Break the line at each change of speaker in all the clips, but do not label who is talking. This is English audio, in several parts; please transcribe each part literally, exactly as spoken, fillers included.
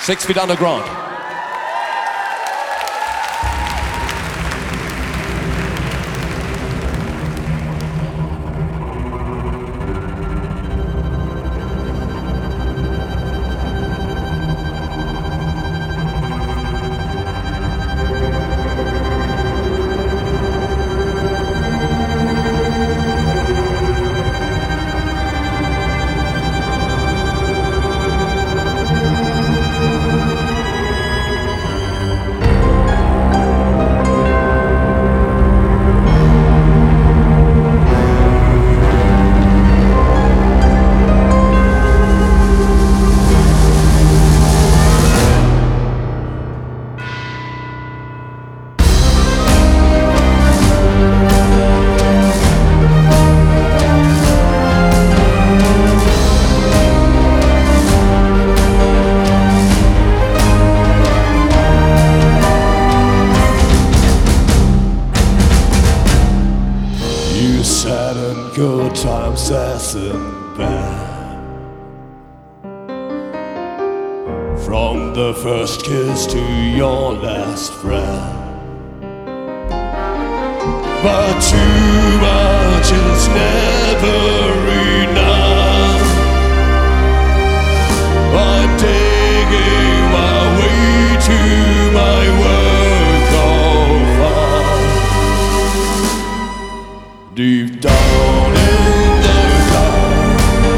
Six Feet Underground.
Sad and good times passing by, from the first kiss to your last breath. But too much is never enough. I'm taking my way to my work of art. Deep down in the dark,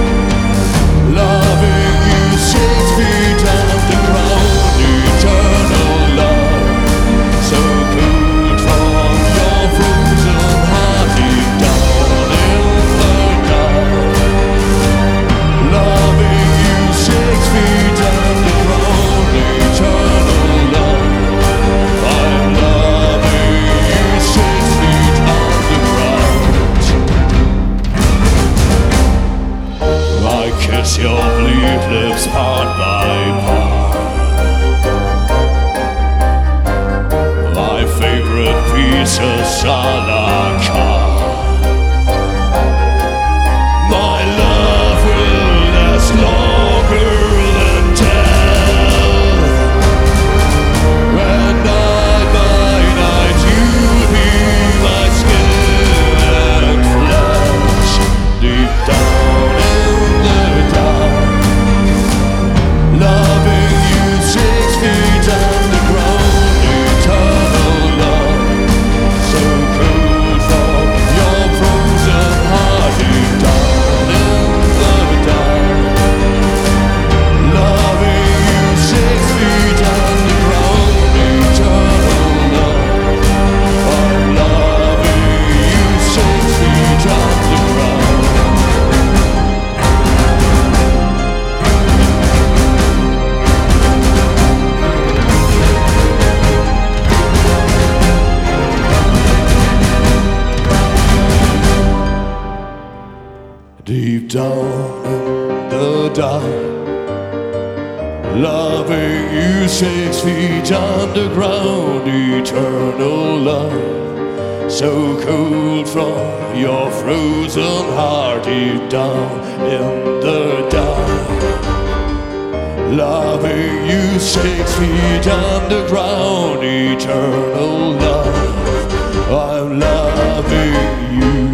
loving you six feet underground, eternal love, so cold from your frozen heart. Deep down in the dark, loving you six feet underground, eternal love. I'm loving you six feet underground. I kiss your bleed lips part by part. My favorite pieces a la carte. My love will last longer than death. And night by night you'll be my skin and flesh. Deep down loving you six feet underground, eternal love, so cold from your frozen heart. Deep down in the dark, loving you six feet underground, eternal love. I'm loving you six feet underground. Deep down in the dark, loving you six feet underground, eternal love, so cold from your frozen heart. Deep down in the dark, loving you six feet underground, eternal love. I'm loving you.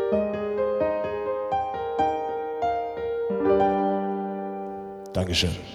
Dankeschön.